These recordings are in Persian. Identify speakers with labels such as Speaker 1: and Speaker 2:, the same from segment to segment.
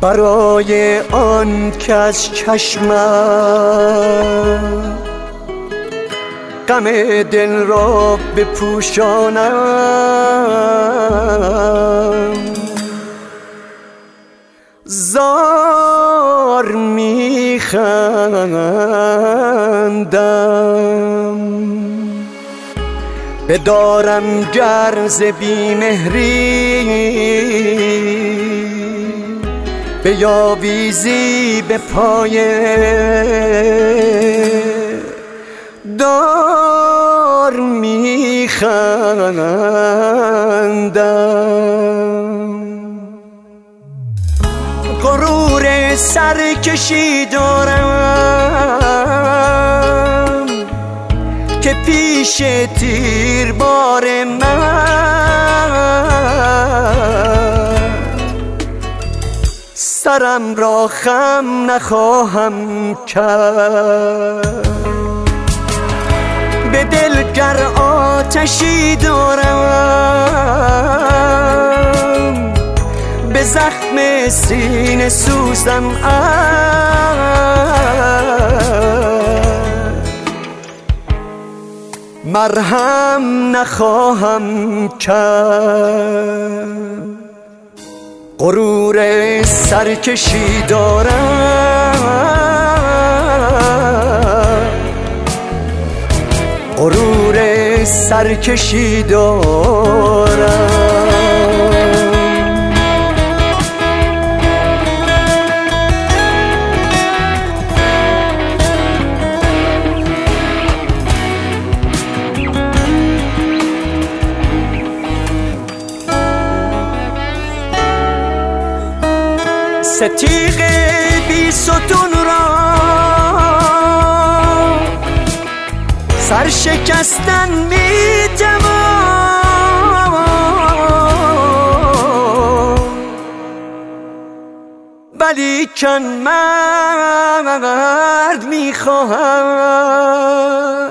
Speaker 1: برای آن که از چشمم غم دل را بپوشانم، زار میخندم. بدارم گر ز بیمهری بیاویزی به پای دار میخندم. غرور سرکشی دارم که پیش تیربار من سرم را خم نخواهم کرد. به دل گر آتشی دارم به زخم سینه سوزم مرهم نخواهم کرد. غرور سرکشی دارم، غرور سرکشی دارم. ستیغ بی ستون را سرشکستن می توان، ولیکن مرد می خواهم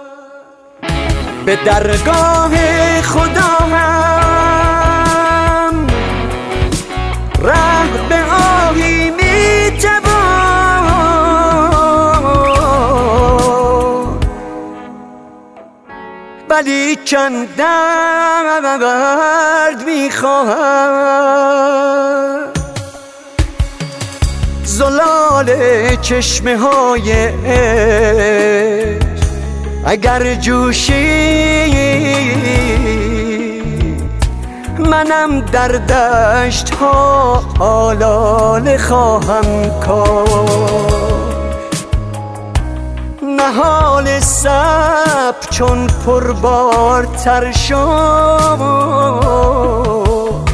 Speaker 1: به درگاه خدا هم ره به آهی می توان، ولیکن درد می خواهم. زلال چشمه های عشق اگر جوشید منم در دشت ها آلاله خواهم کاشت. نهال صبر چون پربارتر شد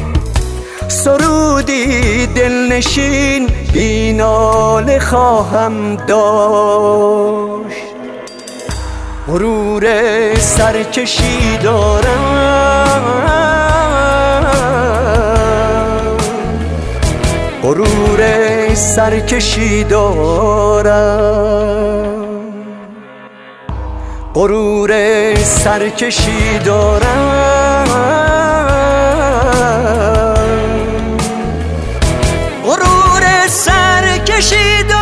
Speaker 1: سرودی دلنشین بی ناله خواهم داشت. غرور سرکشی دارم، غرور سرکشی دارم، غرور سرکشی دارم، غرور سرکشی دارم.